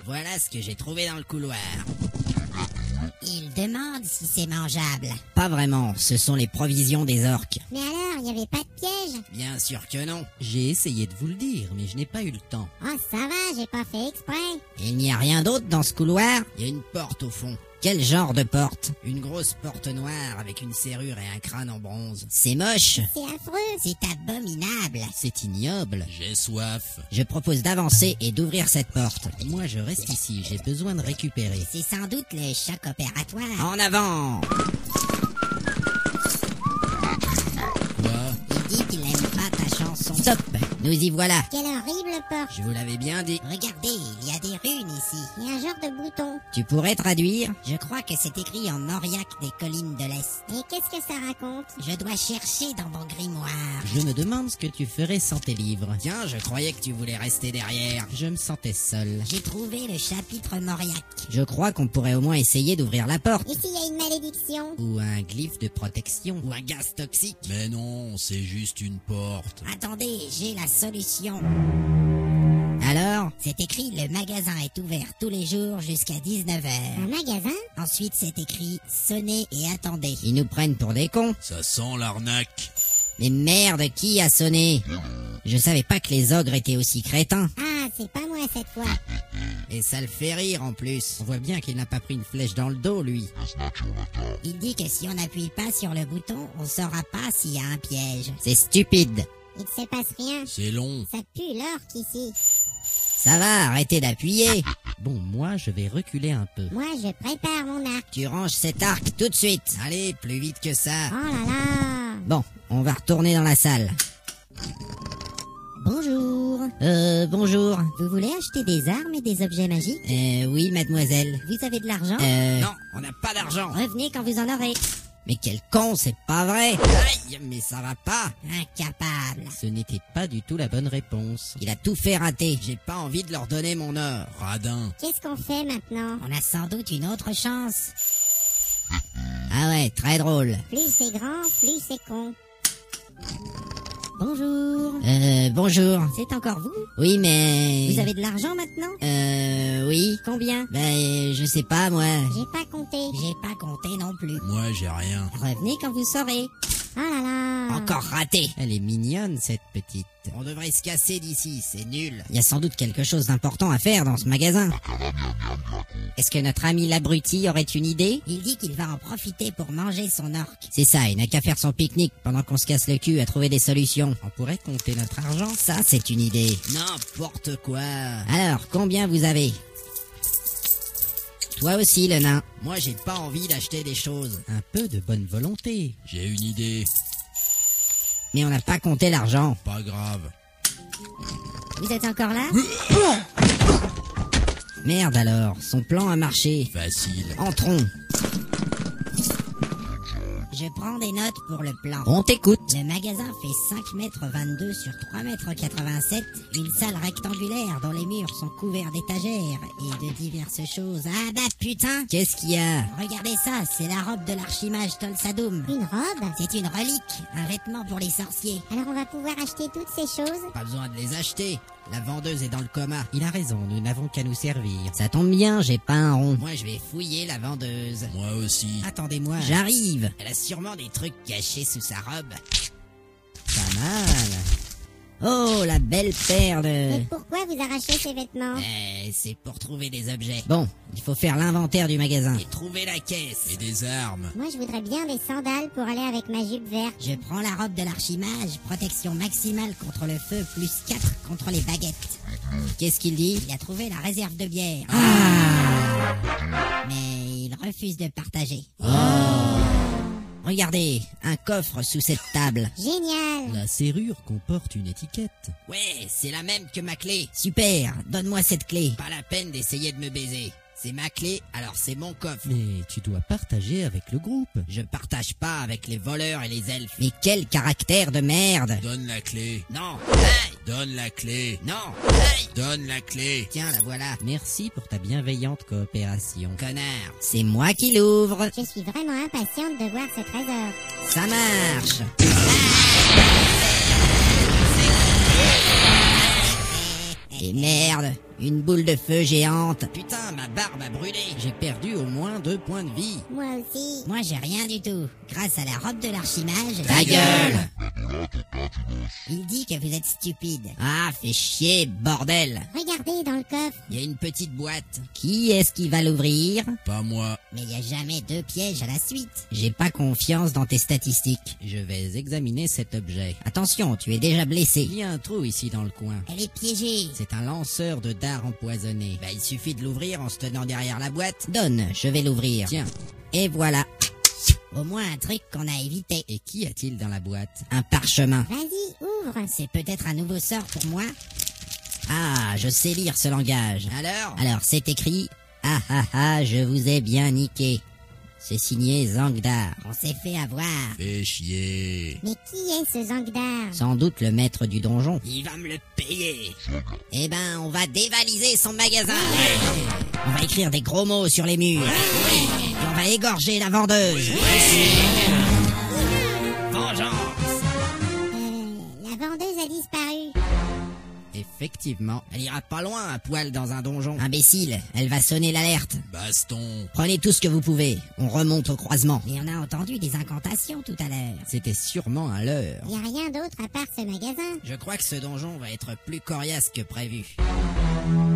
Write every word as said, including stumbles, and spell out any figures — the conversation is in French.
Voilà ce que j'ai trouvé dans le couloir. Il demande si c'est mangeable. Pas vraiment, ce sont les provisions des orques. Mais alors, il n'y avait pas de piège? Bien sûr que non. J'ai essayé de vous le dire, mais je n'ai pas eu le temps. Oh, ça va, j'ai pas fait exprès. Il n'y a rien d'autre dans ce couloir? Il y a une porte au fond. Quel genre de porte? Une grosse porte noire avec une serrure et un crâne en bronze. C'est moche. C'est affreux. C'est abominable. C'est ignoble. J'ai soif. Je propose d'avancer et d'ouvrir cette porte. Moi, je reste ici, j'ai besoin de récupérer. C'est sans doute le choc opératoire. En avant! Quoi? Il dit qu'il n'aime pas ta chanson. Stop! Nous y voilà. Quelle horrible porte. Je vous l'avais bien dit. Regardez, il y a des runes ici. Il y a un genre de bouton. Tu pourrais traduire? Je crois que c'est écrit en auriaque des collines de l'Est. Et qu'est-ce que ça raconte? Je dois chercher dans mon grimoire. Je me demande ce que tu ferais sans tes livres. Tiens, je croyais que tu voulais rester derrière. Je me sentais seul. J'ai trouvé le chapitre mauriaque. Je crois qu'on pourrait au moins essayer d'ouvrir la porte. Et s'il y a une malédiction? Ou un glyphe de protection. Ou un gaz toxique. Mais non, c'est juste une porte. Attendez, j'ai la solution. Alors? C'est écrit, le magasin est ouvert tous les jours jusqu'à dix-neuf heures. Un magasin? Ensuite, c'est écrit, sonnez et attendez. Ils nous prennent pour des cons. Ça sent l'arnaque. Mais merde, qui a sonné? Je savais pas que les ogres étaient aussi crétins. Ah, c'est pas moi cette fois. Et ça le fait rire en plus. On voit bien qu'il n'a pas pris une flèche dans le dos, lui. Il dit que si on n'appuie pas sur le bouton, on saura pas s'il y a un piège. C'est stupide. Il ne se passe rien. C'est long. Ça pue l'orque ici. Ça va, arrêtez d'appuyer. Bon, moi, je vais reculer un peu. Moi, je prépare mon arc. Tu ranges cet arc tout de suite. Allez, plus vite que ça. Oh là là. Bon, on va retourner dans la salle. Bonjour. Euh, bonjour. Vous voulez acheter des armes et des objets magiques? Euh, oui, mademoiselle. Vous avez de l'argent? Euh... Non, on n'a pas d'argent. Revenez quand vous en aurez. Mais quel con, c'est pas vrai. Aïe, mais ça va pas. Incapable. Ce n'était pas du tout la bonne réponse. Il a tout fait rater. J'ai pas envie de leur donner mon or. Radin. Qu'est-ce qu'on fait maintenant? On a sans doute une autre chance. Ah ouais, très drôle. Plus c'est grand, plus c'est con. Bonjour. Euh, bonjour. C'est encore vous? Oui, mais... Vous avez de l'argent maintenant? Euh, oui. Combien? Ben, je sais pas, moi. J'ai pas compté. J'ai pas compté non plus. Moi, j'ai rien. Revenez quand vous saurez. Oh là là. Encore raté. Elle est mignonne, cette petite. On devrait se casser d'ici, c'est nul. Il y a sans doute quelque chose d'important à faire dans ce magasin. Est-ce que notre ami l'abruti aurait une idée? Il dit qu'il va en profiter pour manger son orque. C'est ça, il n'a qu'à faire son pique-nique pendant qu'on se casse le cul à trouver des solutions. On pourrait compter notre argent, ça c'est une idée. N'importe quoi. Alors, combien vous avez? Toi aussi, le nain. Moi, j'ai pas envie d'acheter des choses. Un peu de bonne volonté. J'ai une idée. Mais on n'a pas compté l'argent. Pas grave. Vous êtes encore là? Merde alors, son plan a marché. Facile. Entrons. Je prends des notes pour le plan. On t'écoute. Le magasin fait cinq mètres vingt-deux sur trois mètres quatre-vingt-sept, une salle rectangulaire dont les murs sont couverts d'étagères et de diverses choses. Ah bah putain! Qu'est-ce qu'il y a? Regardez ça, c'est la robe de l'archimage Tolsadoum. Une robe? C'est une relique, un vêtement pour les sorciers. Alors on va pouvoir acheter toutes ces choses? Pas besoin de les acheter. La vendeuse est dans le coma. Il a raison, nous n'avons qu'à nous servir. Ça tombe bien, j'ai pas un rond. Moi, je vais fouiller la vendeuse. Moi aussi. Attendez-moi. J'arrive. Elle a sûrement des trucs cachés sous sa robe. Pas mal. Oh, la belle paire de... Mais pourquoi vous arrachez ces vêtements? Eh, c'est pour trouver des objets. Bon, il faut faire l'inventaire du magasin. Et trouver la caisse. Et des armes. Moi, je voudrais bien des sandales pour aller avec ma jupe verte. Je prends la robe de l'archimage, protection maximale contre le feu, plus quatre contre les baguettes. Qu'est-ce qu'il dit? Il a trouvé la réserve de bière. Ah. Mais il refuse de partager. Oh. Regardez, un coffre sous cette table. Génial! La serrure comporte une étiquette. Ouais, c'est la même que ma clé. Super, donne-moi cette clé. Pas la peine d'essayer de me baiser. C'est ma clé, alors c'est mon coffre. Mais tu dois partager avec le groupe. Je partage pas avec les voleurs et les elfes. Mais quel caractère de merde! Donne la clé. Non! Hey! Donne la clé. Non! Hey! Donne la clé. Tiens, la voilà. Merci pour ta bienveillante coopération. Connard, c'est moi qui l'ouvre. Je suis vraiment impatiente de voir ce trésor. Ça marche. Et merde, Une boule de feu géante. Putain, ma barbe a brûlé. J'ai perdu au moins deux points de vie. Moi aussi. Moi j'ai rien du tout. Grâce à la robe de l'archimage... Ta gueule! Il dit que vous êtes stupide. Ah, fais chier, bordel. Regardez dans le coffre. Il y a une petite boîte. Qui est-ce qui va l'ouvrir? Pas moi. Mais il n'y a jamais deux pièges à la suite. J'ai pas confiance dans tes statistiques. Je vais examiner cet objet. Attention, tu es déjà blessé. Il y a un trou ici dans le coin. Elle est piégée. C'est un lanceur de dards empoisonné. Bah, il suffit de l'ouvrir en se tenant derrière la boîte. Donne, je vais l'ouvrir. Tiens, Et voilà, Au moins un truc qu'on a évité. et qu'y a-t-il dans la boîte? un parchemin. Vas-y, ouvre. C'est peut-être un nouveau sort pour moi. Ah, je sais lire ce langage. Alors? Alors, c'est écrit « Ah ah ah, je vous ai bien niqué ». C'est signé Zangdar. On s'est fait avoir. Fais chier. Mais qui est ce Zangdar? Sans doute le maître du donjon. Il va me le payer. Eh ben, on va dévaliser son magasin. On va écrire des gros mots sur les murs. Et on va égorger la vendeuse. Vengeance. Euh, la vendeuse a disparu. Effectivement. Elle ira pas loin à poil dans un donjon. Imbécile, elle va sonner l'alerte. Baston. Prenez tout ce que vous pouvez. On remonte au croisement. Mais on a entendu des incantations tout à l'heure. C'était sûrement un leurre. Il n'y a rien d'autre à part ce magasin. Je crois que ce donjon va être plus coriace que prévu.